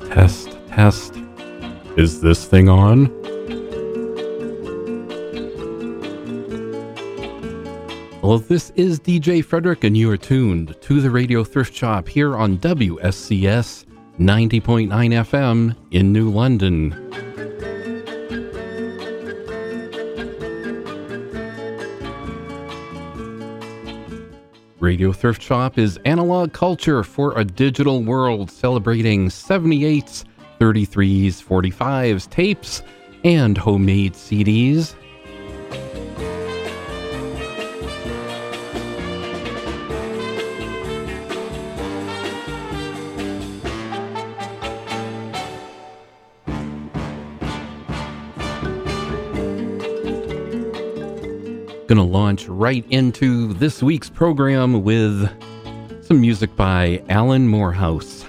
Test, test. Is this thing on? Well, this is DJ Frederick, and you are tuned to the Radio Thrift Shop here on WSCS 90.9 FM in New London. Radio Thrift Shop is analog culture for a digital world, celebrating 78s, 33s, 45s, tapes, and homemade CDs. Gonna launch right into this week's program with some music by Alan Morehouse.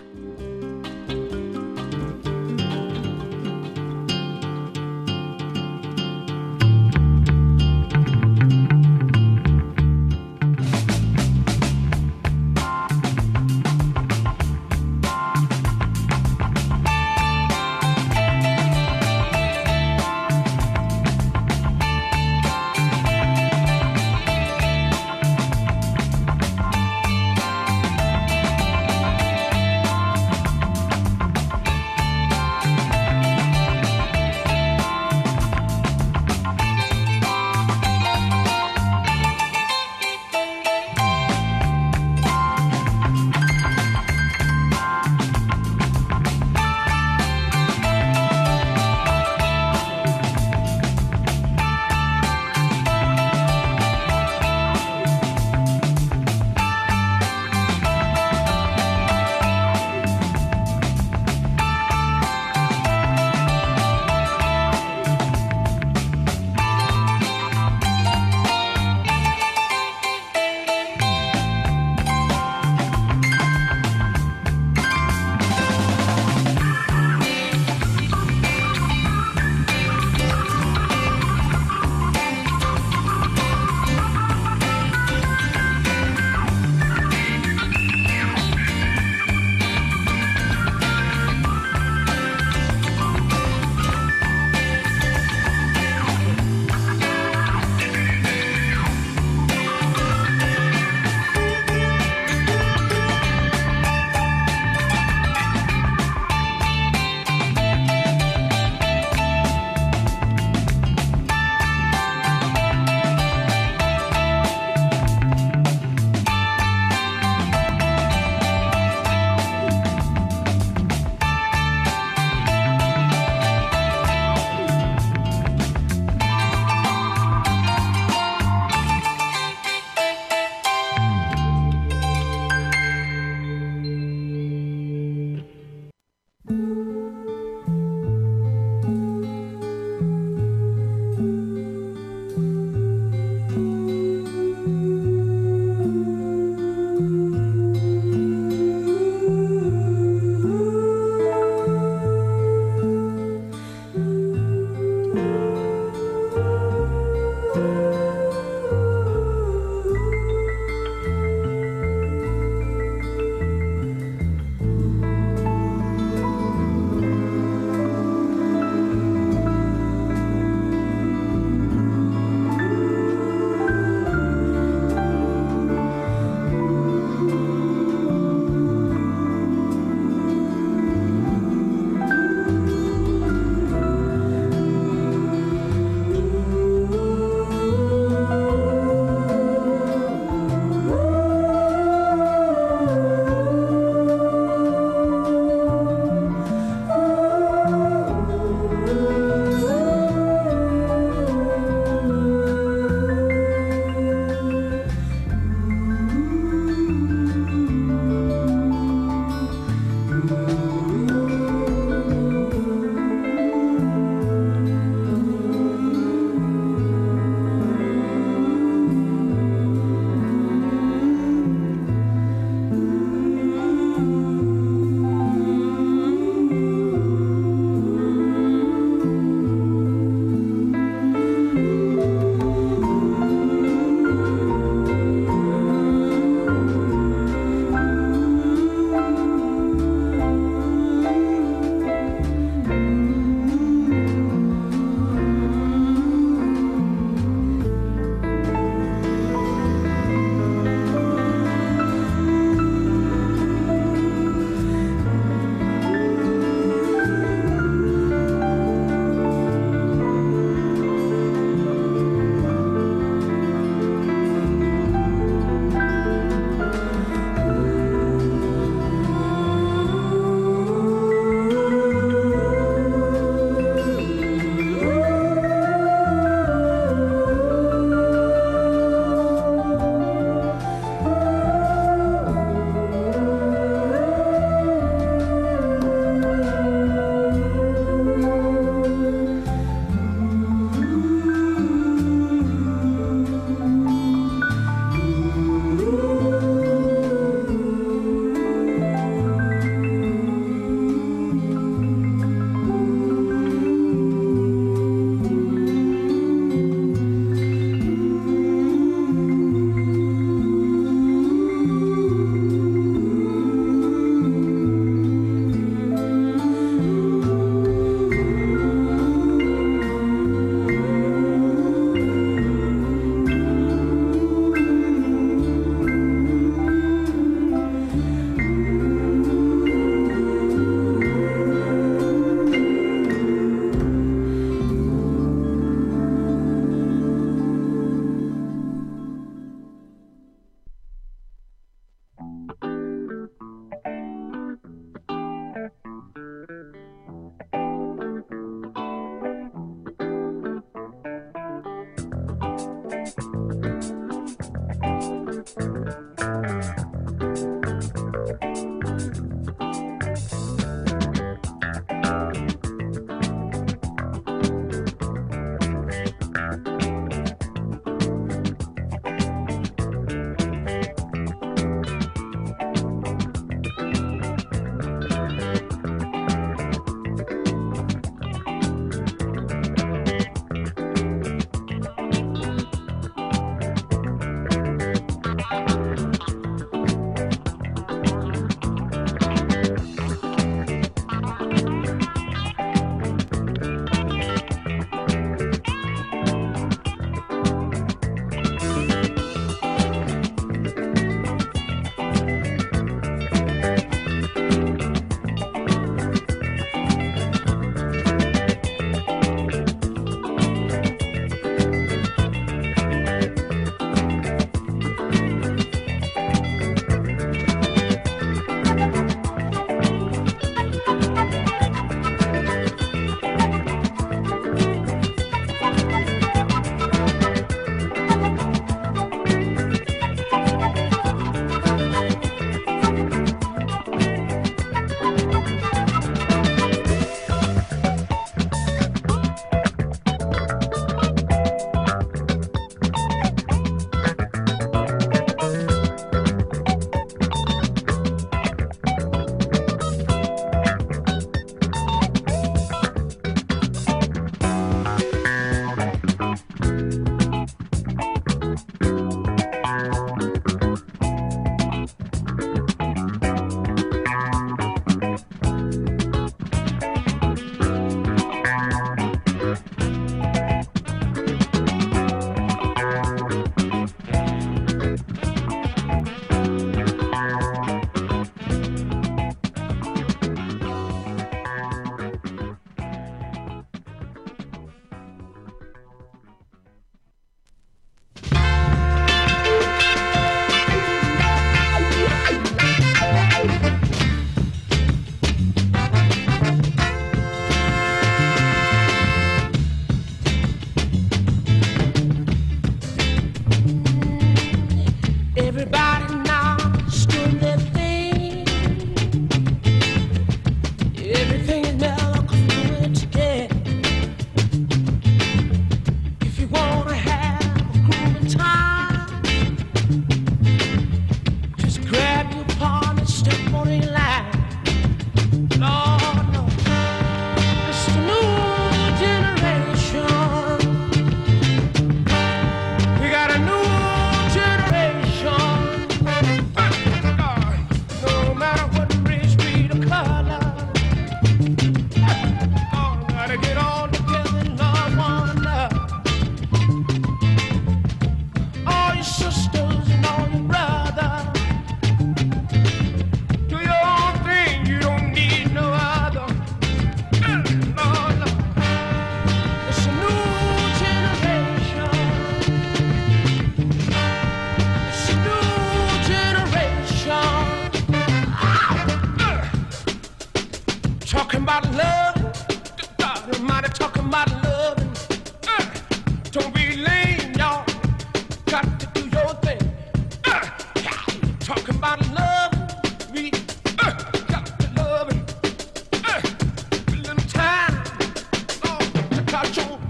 about love. God Almighty talking about love. Don't be lame, y'all. Got to do your thing. Talking about love. We got to love it. A little time. To touch your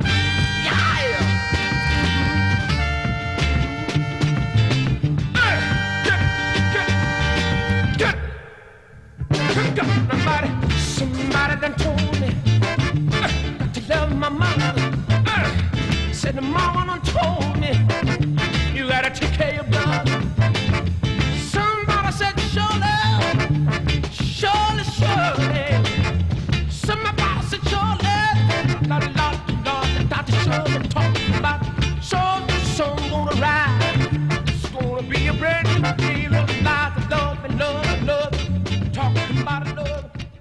Somebody done told me to love my mama. Said the mama done told me you gotta take care of your brother. Somebody said surely, surely, surely. Somebody said surely, Lord, Dr. Shirley talking about so the sun gonna rise. It's gonna be a brand new day of life of love and love and love. Talking about love.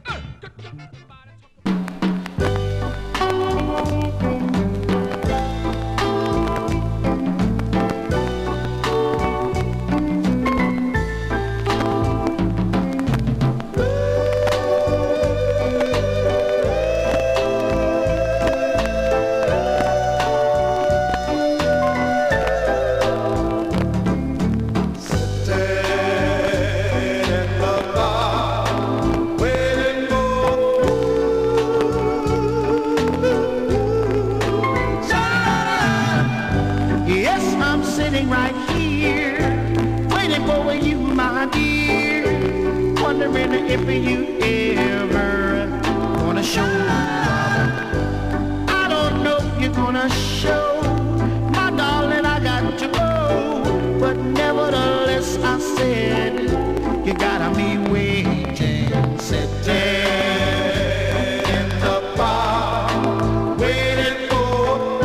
If you ever gonna show love, I don't know if you're gonna show, my darling, I got to go. But nevertheless, I said, you gotta be waiting, sitting in the bar, waiting for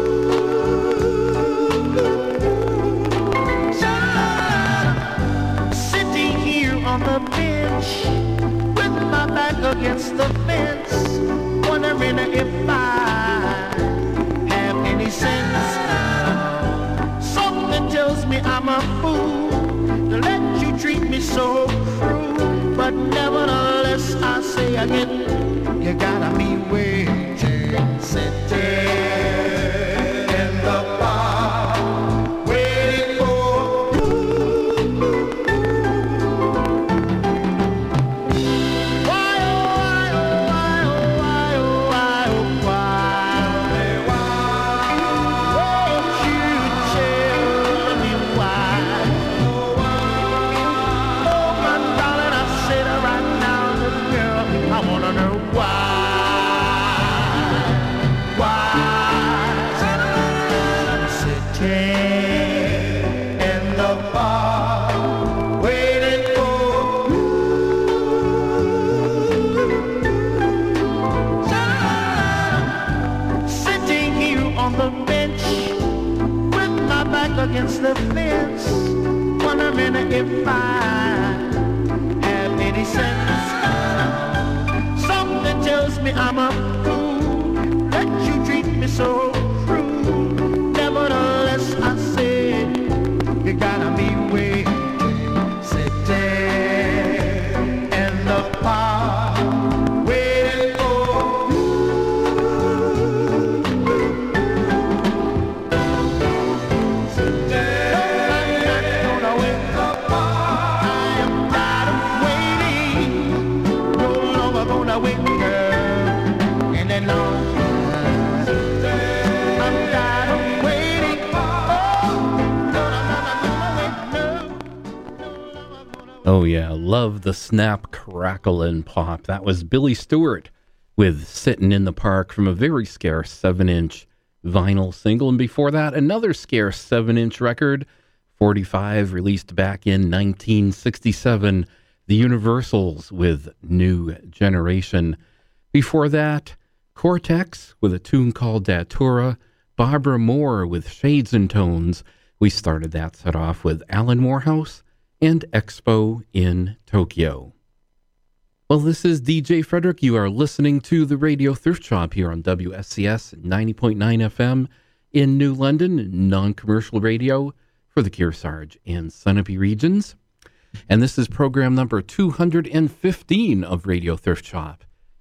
sitting here on the bench with my back against the fence, wondering if I have any sense. Something tells me I'm a fool to let you treat me so cruel, but nevertheless I say again, you gotta be waiting, sitting in the bar, waiting for against the fence, wondering if I have any sense. Something tells me I'm a fool, that you treat me so cruel. Nevertheless, I said, you gotta be waiting, sitting in the park, waiting for Oh yeah, love the snap, crackle, and pop. That was Billy Stewart with Sittin' in the Park from a very scarce 7-inch vinyl single. And before that, another scarce 7-inch record, 45, released back in 1967, The Universals with New Generation. Before that, Cortex with a tune called Datura, Barbara Moore with Shades and Tones. We started that set off with Alan Morehouse and Expo in Tokyo. Well, this is DJ Frederick. You are listening to the Radio Thrift Shop here on WSCS 90.9 FM in New London, non-commercial radio for the Kearsarge and Sunapee regions. And this is program number 215 of Radio Thrift Shop.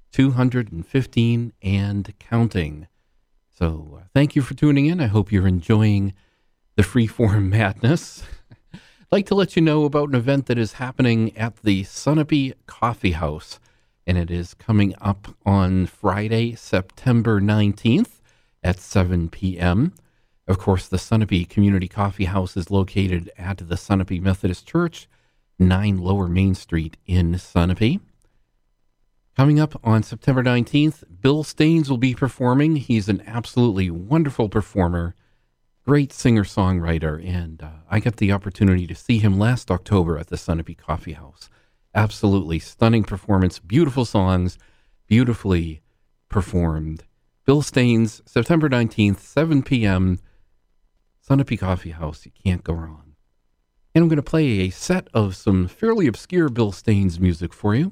215 and counting. So thank you for tuning in. I hope you're enjoying the freeform madness. I'd like to let you know about an event that is happening at the Sunapee Coffee House, and it is coming up on Friday, September 19th at 7 p.m. Of course, the Sunapee Community Coffee House is located at the Sunapee Methodist Church, 9 Lower Main Street in Sunapee. Coming up on September 19th, Bill Staines will be performing. He's an absolutely wonderful performer, great singer-songwriter, and I got the opportunity to see him last October at the Sunapee Coffee House. Absolutely stunning performance, beautiful songs, beautifully performed. Bill Staines, September 19th, 7 p.m., Sunapee Coffee House. You can't go wrong. And I'm going to play a set of some fairly obscure Bill Staines music for you.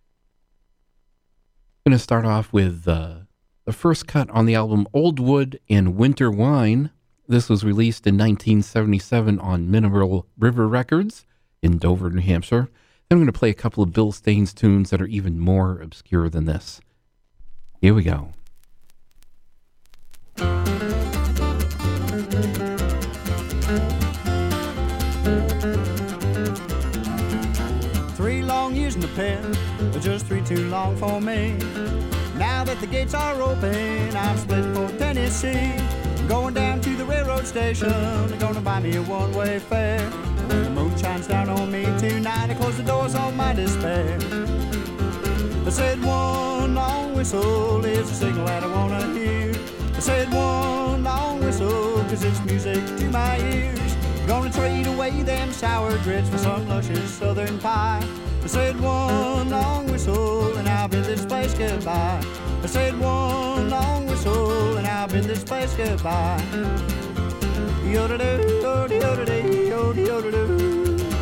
I'm going to start off with the first cut on the album Old Wood and Winter Wine. This was released in 1977 on Mineral River Records in Dover, New Hampshire. Then I'm going to play a couple of Bill Staines tunes that are even more obscure than this. Here we go. 3 long years in the pen, but just 3 too long for me. Now that the gates are open, I'm split for Tennessee. Going down to the railroad station, they're gonna buy me a one-way fare. When the moon shines down on me tonight, I close the doors on my despair. I said one long whistle is a signal that I wanna hear. I said one long whistle, 'cause it's music to my ears. Gonna trade away them sour grits for some luscious southern pie. I said one long whistle and I'll bid this place goodbye. I said one long whistle and I'll bid this place goodbye. Yo-da-doo, yo-da-doo, yo-da-doo.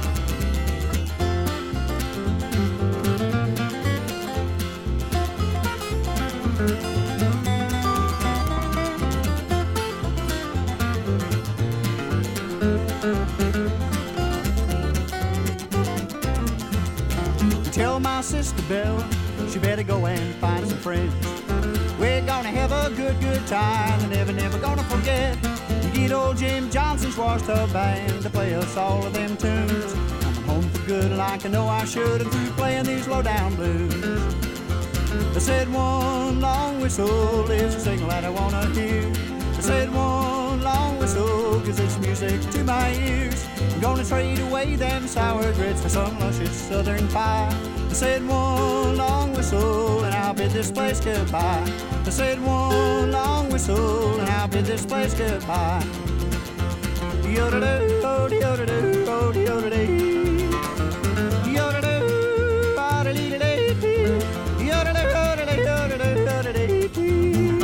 Tell my sister Bella she better go and find some friends. We're gonna have a good time and never gonna forget. You get old Jim Johnson's washed up band to play us all of them tunes. I'm home for good like I know I should, and through playing these low-down blues. I said one long whistle is a signal that I wanna hear. I said one long whistle 'cause it's music to my ears. I'm gonna trade away them sour grits for some luscious southern pie. I said one long whistle and I'll bid this place goodbye. I said one long whistle and I'll bid this place goodbye. Yo-da-doo, yo-da-doo, yo-da-doo, yo-da-doo, ba-da-dee-da-dee, yo-da-doo, yo-da-doo, yo-da-doo, yo-da-dee.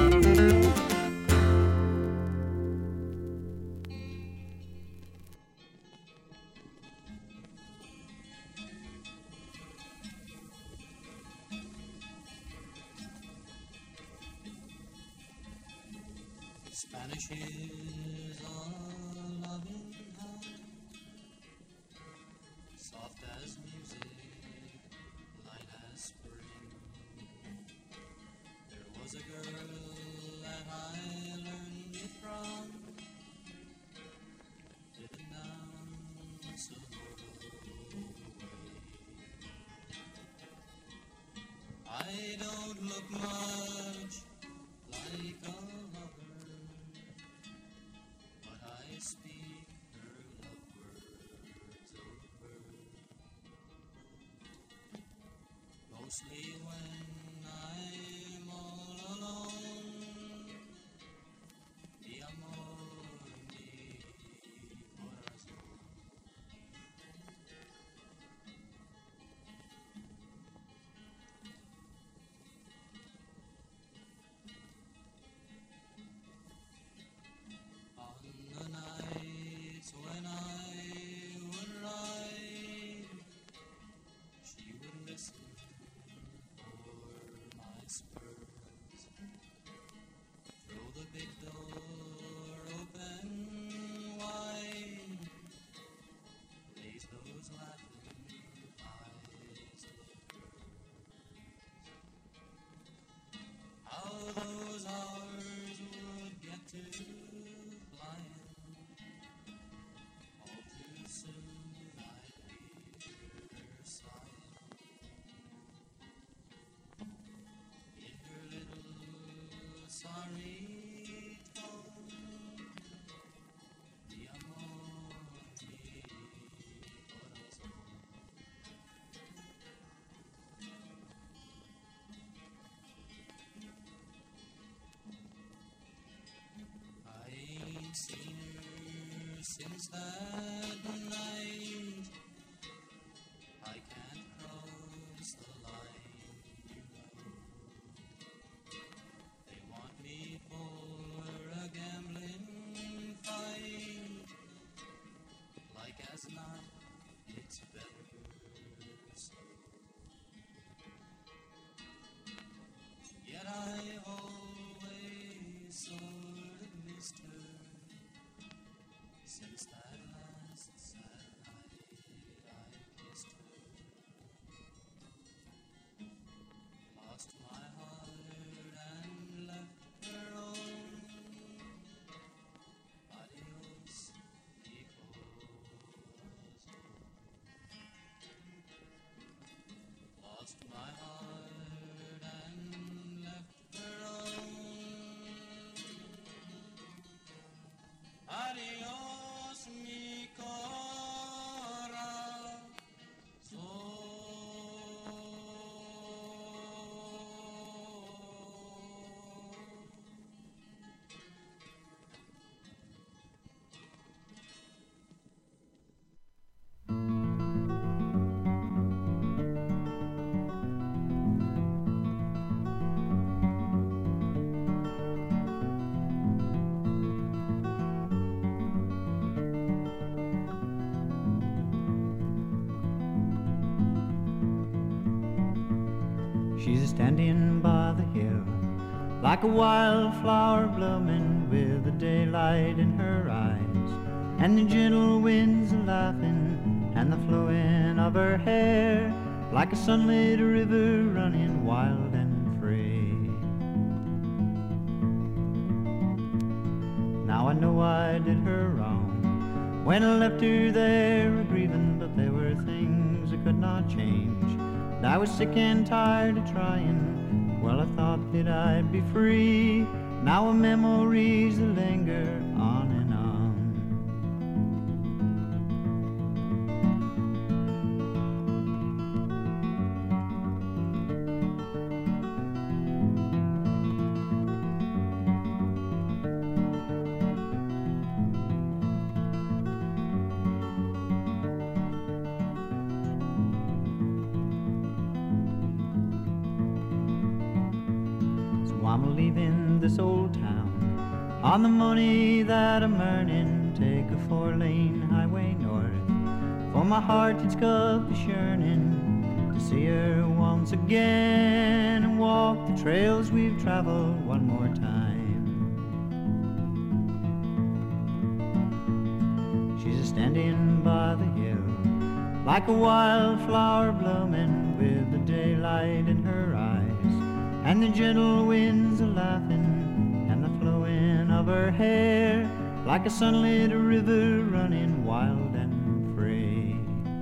Spanish is a loving heart, soft as music, light as spring. There was a girl that I learned it from, living down some way. I don't look much like a lover, but I speak her love words over, mostly when I'm all alone. Mi amor, mi corazón. On the nights when I would ride, she would listen that night I can't cross the line. They want me for a gambling fight. Like as not, it's better so. Yet I've always sort of missed her since that last sad night I kissed her. Lost my heart and left her alone. Adios, amigos. Lost my heart and left her alone. Adios, mi corazón. She's standing by the hill like a wildflower blooming with the daylight in her eyes and the gentle winds a-laughing and the flowing of her hair like a sunlit river running wild and free. Now I know I did her wrong when I left her there a-grieving, but there were things I could not change. I was sick and tired of trying. Well, I thought that I'd be free. Now a memories that linger on and on. I'm leaving this old town on the money that I'm earning. Take a 4-lane highway north, for my heart it's got the yearning to see her once again and walk the trails we've traveled one more time. She's standing by the hill like a wildflower blooming with the daylight in her eyes and the gentle winds a-laughing and the flowing of her hair like a sunlit river running wild and free.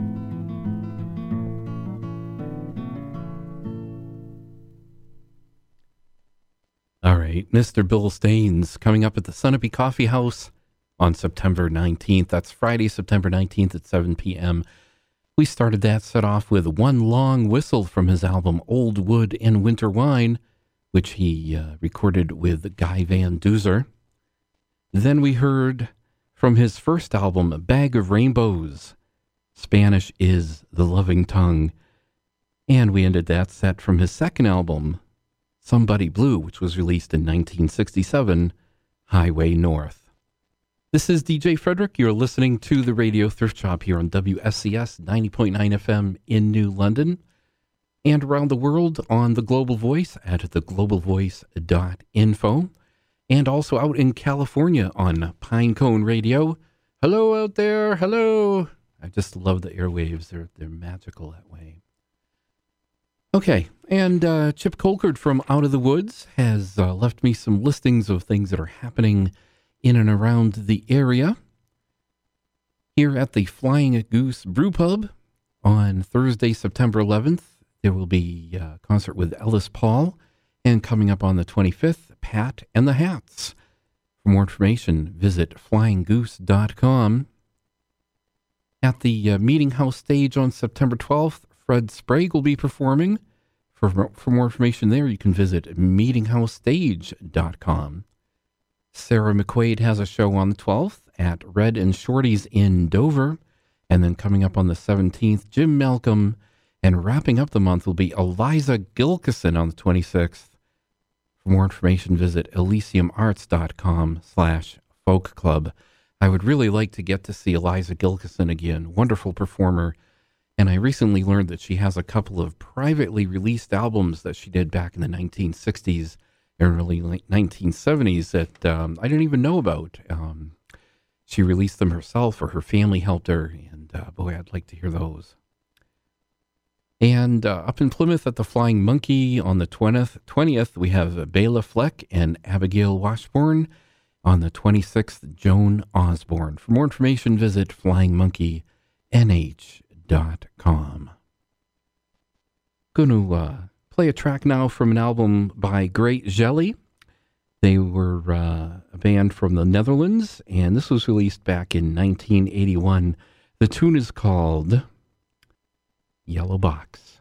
All right, Mr. Bill Staines coming up at the Sunapee Coffee House on September 19th. That's Friday, September 19th at 7 p.m. We started that set off with One Long Whistle from his album Old Wood and Winter Wine, which he recorded with Guy Van Duzer. Then we heard from his first album, Bag of Rainbows, Spanish is the Loving Tongue. And we ended that set from his second album, Somebody Blue, which was released in 1967, Highway North. This is DJ Frederick. You're listening to the Radio Thrift Shop here on WSCS 90.9 FM in New London and around the world on the Global Voice at theglobalvoice.info and also out in California on Pinecone Radio. Hello out there. Hello. I just love the airwaves. They're magical that way. Okay, and Chip Colcord from Out of the Woods has left me some listings of things that are happening in and around the area. Here at the Flying Goose Brew Pub on Thursday, September 11th, there will be a concert with Ellis Paul, and coming up on the 25th, Pat and the Hats. For more information, visit flyinggoose.com. At the Meeting House stage on September 12th, Fred Sprague will be performing. For more information there, you can visit meetinghousestage.com. Sarah McQuaid has a show on the 12th at Red and Shorty's in Dover. And then coming up on the 17th, Jim Malcolm. And wrapping up the month will be Eliza Gilkison on the 26th. For more information, visit elysiumarts.com/folk club. I would really like to get to see Eliza Gilkison again. Wonderful performer. And I recently learned that she has a couple of privately released albums that she did back in the 1960s and early 1970s that I didn't even know about. She released them herself, or her family helped her. And boy, I'd like to hear those. And up in Plymouth at the Flying Monkey on the 20th, we have Bela Fleck and Abigail Washburn. On the 26th, Joan Osborne. For more information, visit flyingmonkeynh.com. Going to play a track now from an album by Great Jelly. They were a band from the Netherlands, and this was released back in 1981. The tune is called Yellow Box.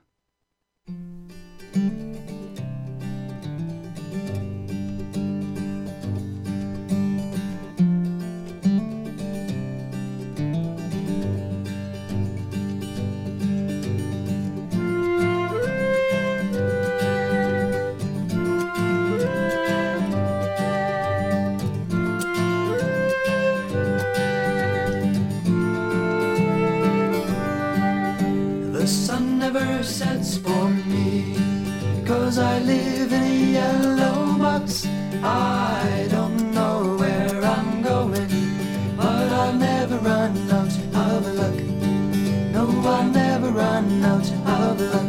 Never sets for me, 'cause I live in a yellow box. I don't know where I'm going, but I'll never run out of luck. No, I'll never run out of luck.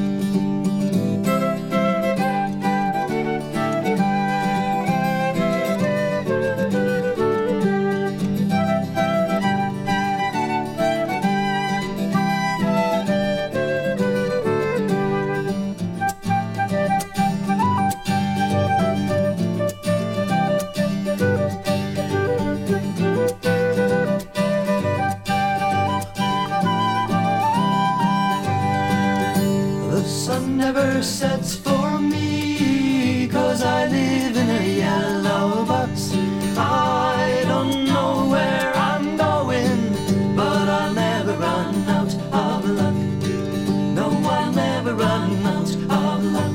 Never sets for me, 'cause I live in a yellow box. I don't know where I'm going, but I'll never run out of luck. No, I'll never run out of luck.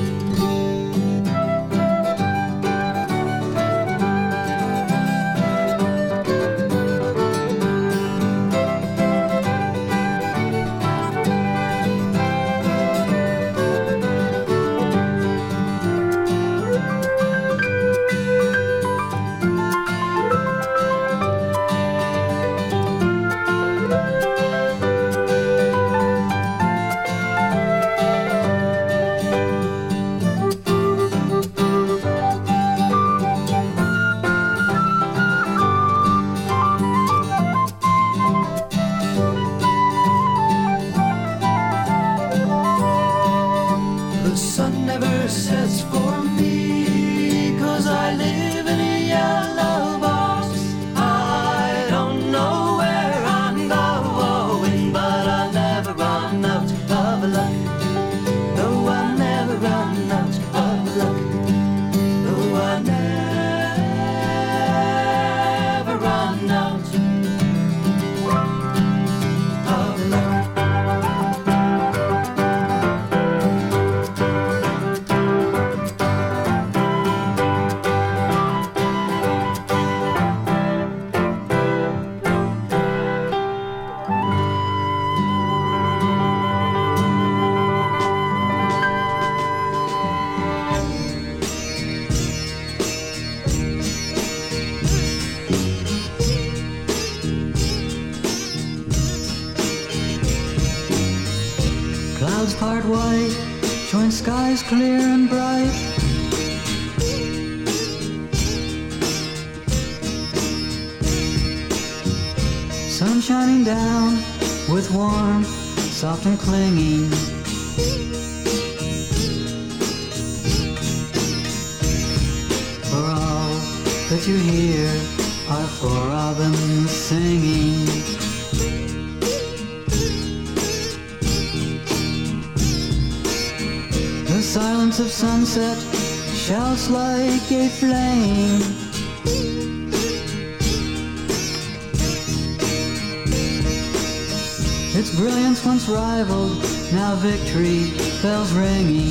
Clouds part white, showing skies clear and bright. Sun shining down with warmth, soft and clinging. For all that you hear are four robins singing. The silence of sunset shouts like a flame, Its brilliance once rivaled, now victory bells ringing.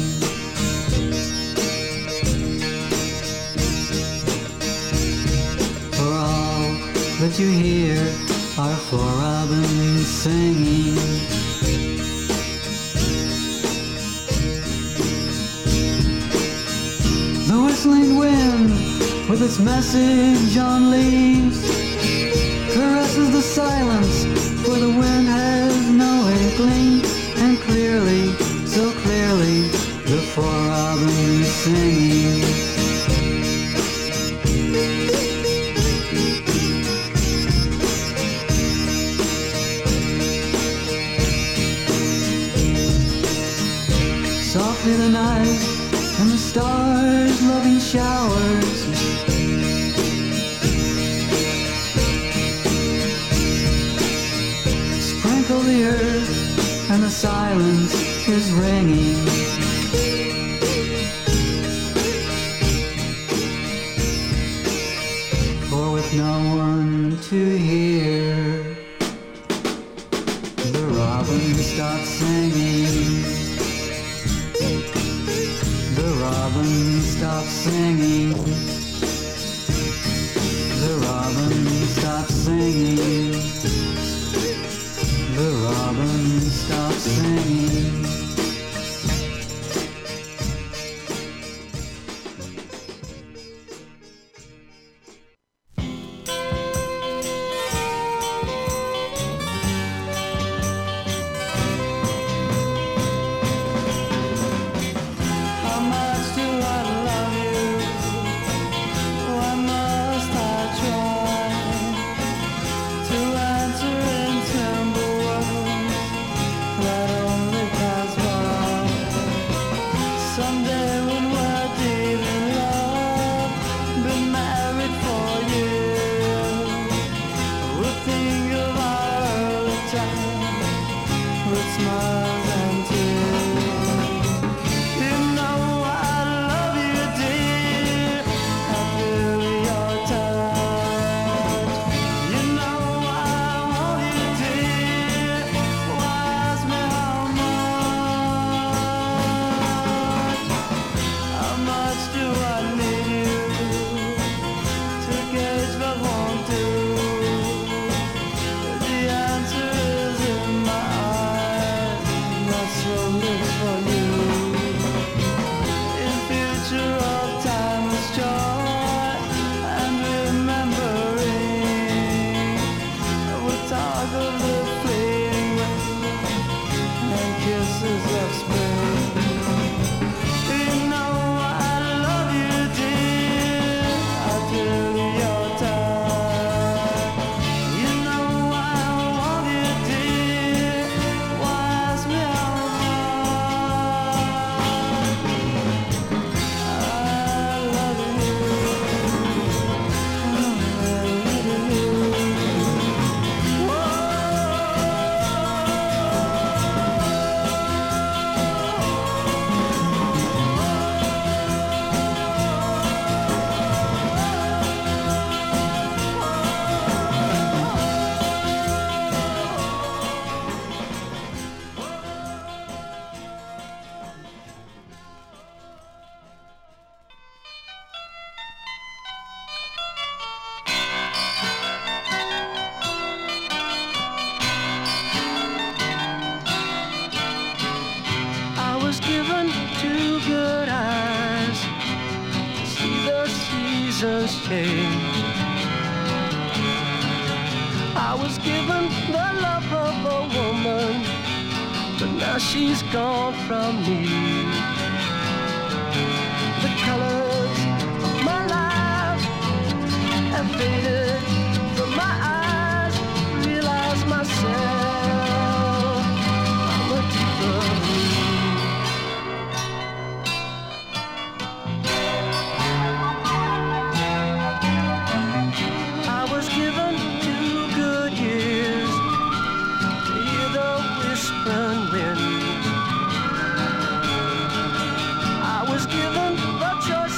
For all that you hear are four robins singing. The whistling wind with its message on leaves caresses the silence, for the wind has no inkling, and clearly, so clearly, the four robins singing. Softly the night and the stars loving showers sprinkle the earth and the silence is ringing. For with no one to hear, the robins stop singing. The robins stop singing. The robins stop singing. The robins stop singing. How much do I love you? Why must I try to answer in simple words that only pass by? Someday when we're deep in love, been married for years, we'll think of our early time with smiles and tears. You know I love you, dear. I feel your touch. You know I want you, dear. Why ask me how much? How much do I need you to gauge but won't do? The answer is in my eyes. My soul lives for you. In future of timeless joy and remembering, we'll talk of the fleeting wind and kisses of spring. You know I love you, dear. I feel your touch. You know I want you, dear. Why ask me how much? I love you. I was given two good eyes to see the seasons change. I was given the love of a woman, but now she's gone from me. The colors of my life have faded from my eyes. Realize myself, I'm a deeper. I was given 2 good years to hear the whispering winds. I was given the choice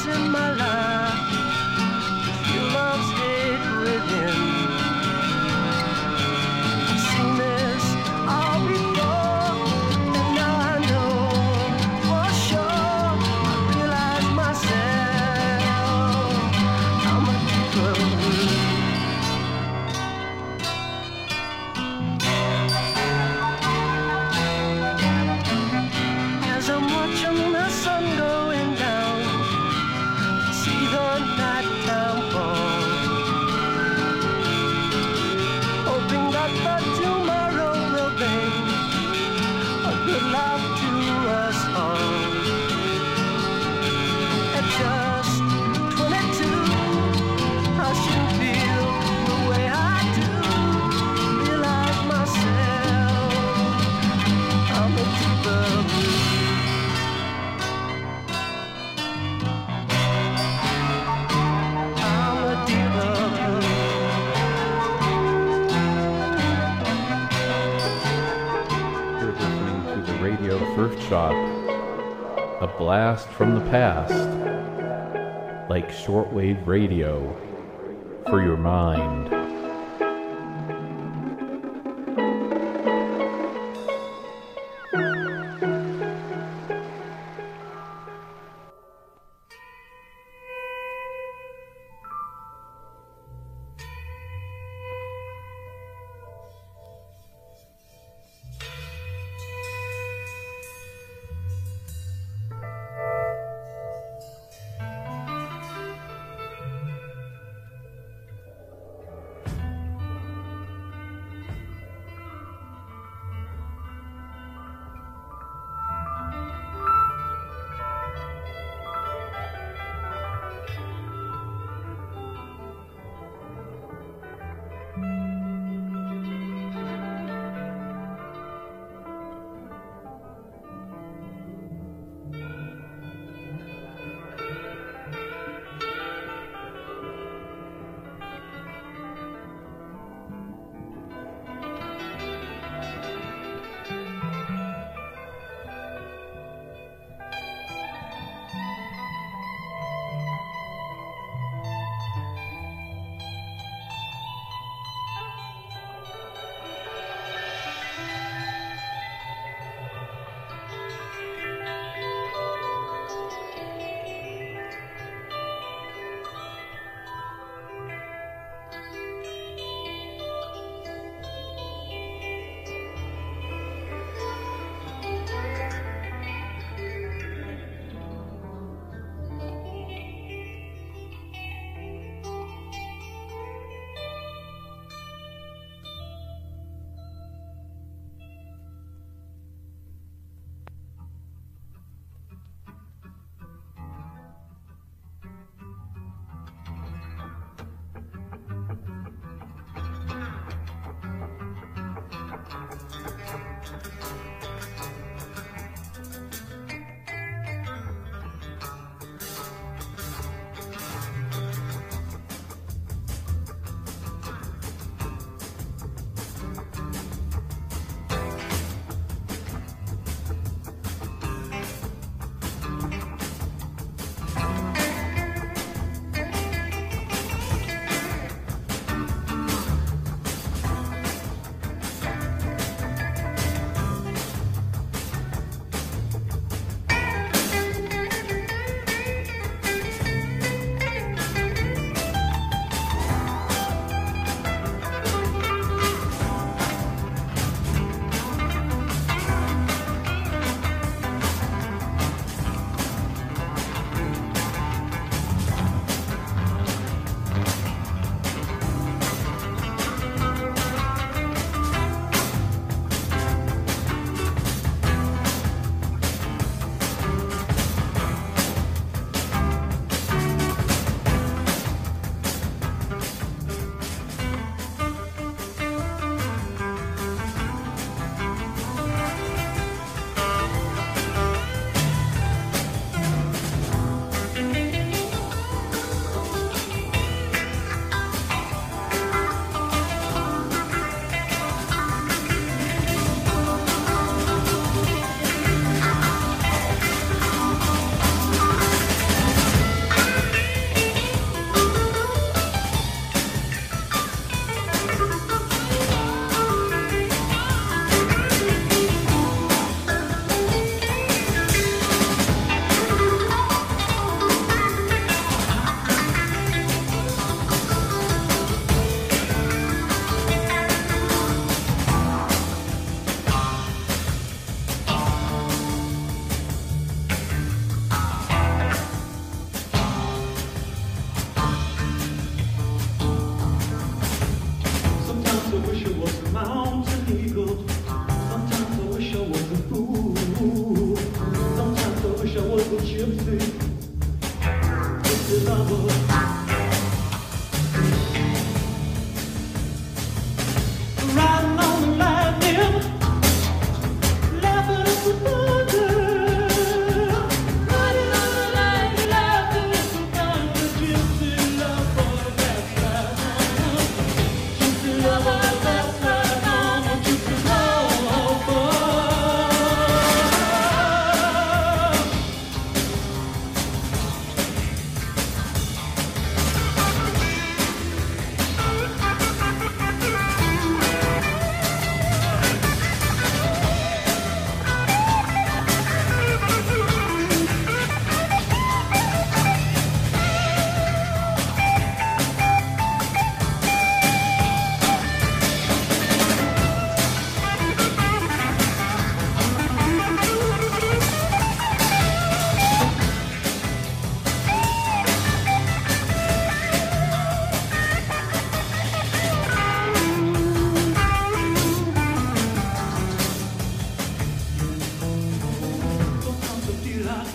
listening to the Radio Thrift Shop. A blast from the past, like shortwave radio for your mind.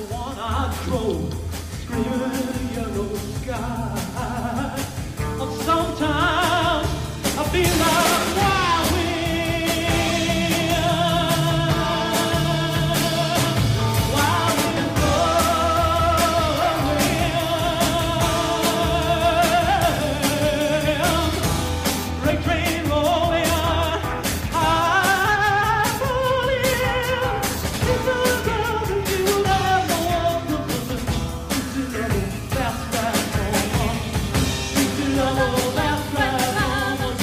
the one I drove, screaming in the yellow sky. Sometimes I feel like wild wind, wild wind blowing, freight train rolling, I pull in. It's a girl that you have no one to listen. It's a fast ride home. It's a fast ride home.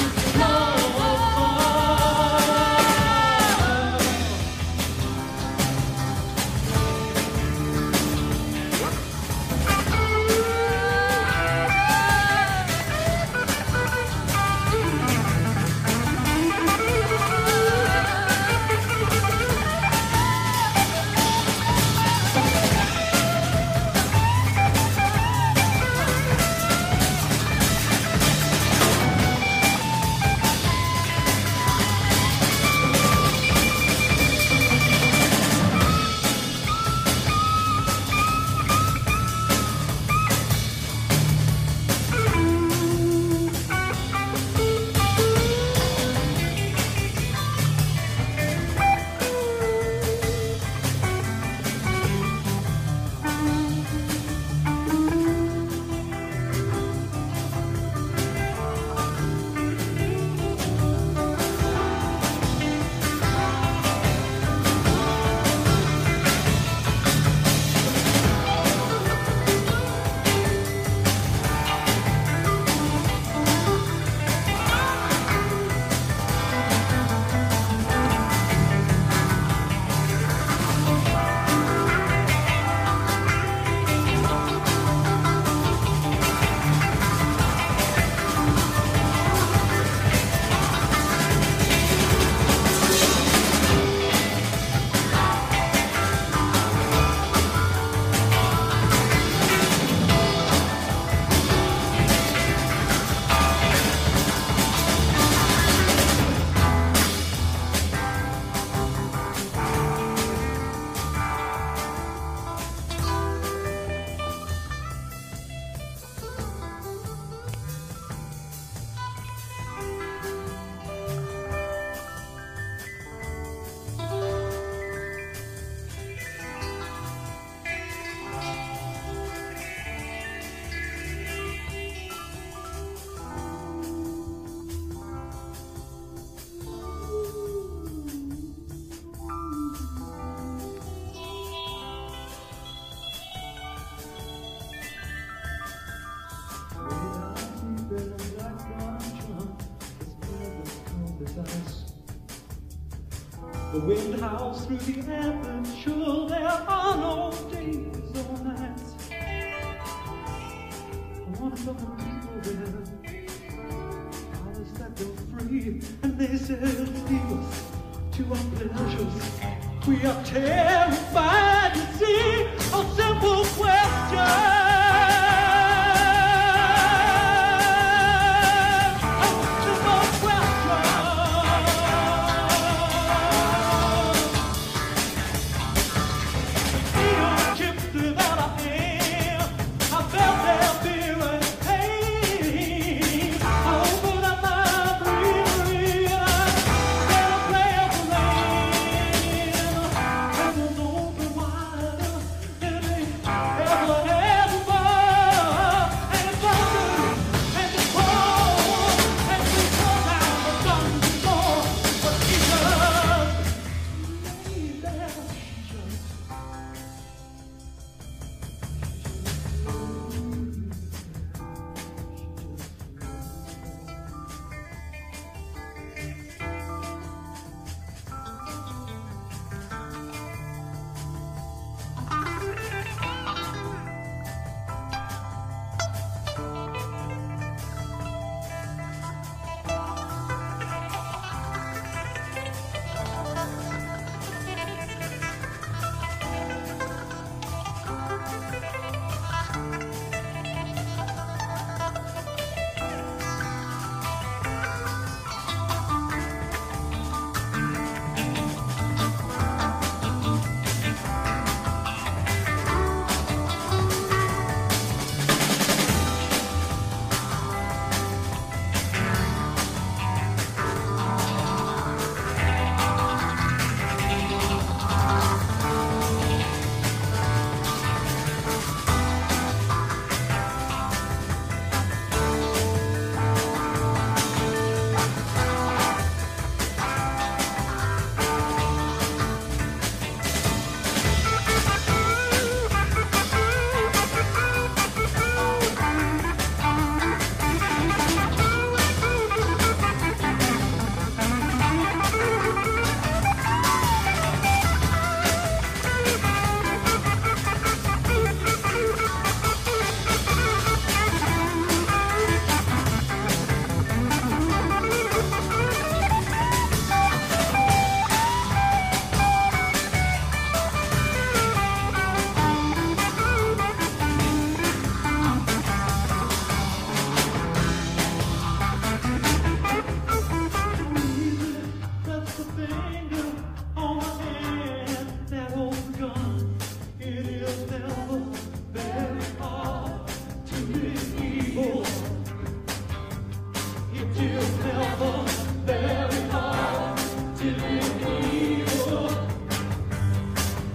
The wind howls through the aperture, there are no days or nights. I wanna know the people there, others that go free, and they said leave us to our pleasures. We are terrified to see a simple question. Ever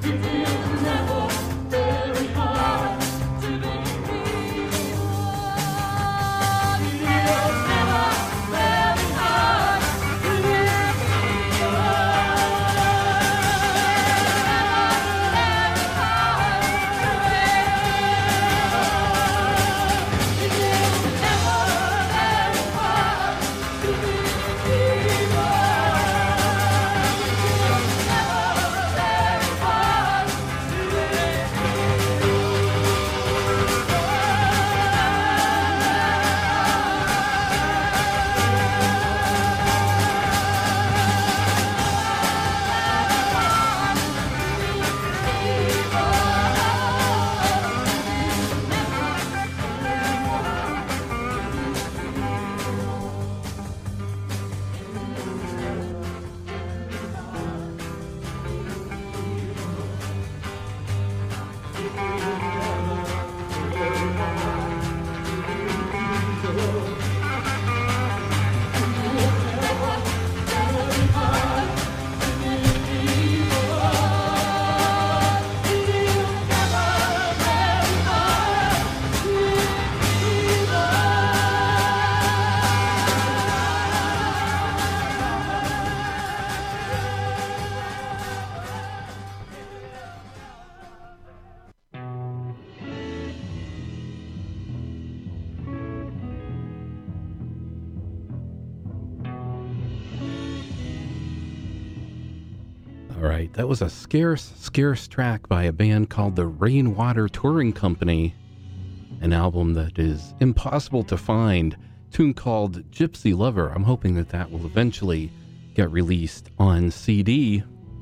All right, that was a scarce track by a band called the Rainwater Touring Company, an album that is impossible to find, tune called Gypsy Lover. I'm hoping that that will eventually get released on CD.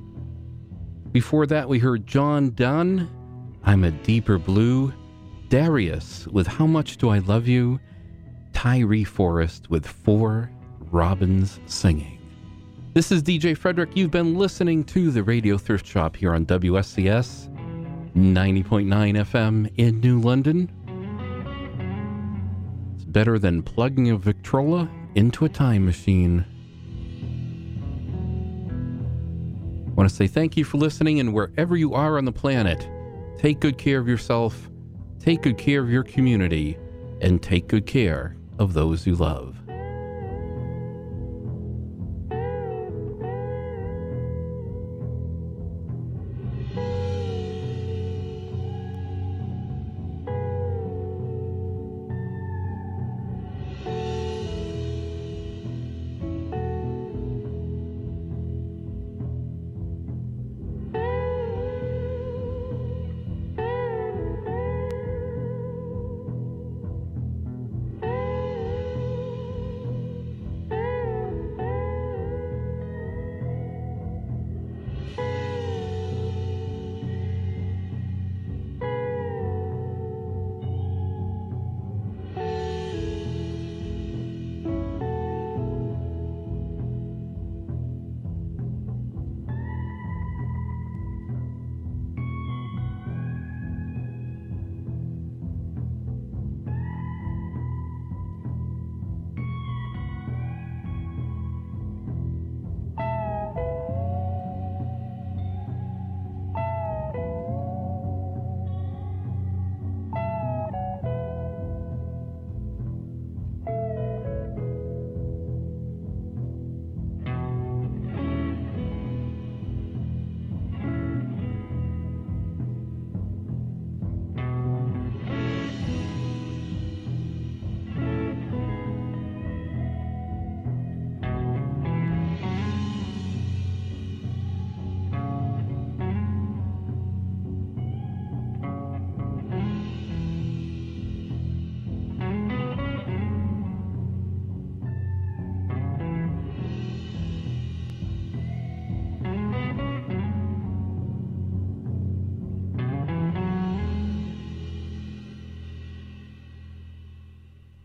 Before that, we heard John Donne, I'm a Deeper Blue, Darius with How Much Do I Love You, Tyree Forrest with Four Robins Singing. This is DJ Frederick. You've been listening to the Radio Thrift Shop here on WSCS 90.9 FM in New London. It's better than plugging a Victrola into a time machine. I want to say thank you for listening, and wherever you are on the planet, take good care of yourself, take good care of your community, and take good care of those you love.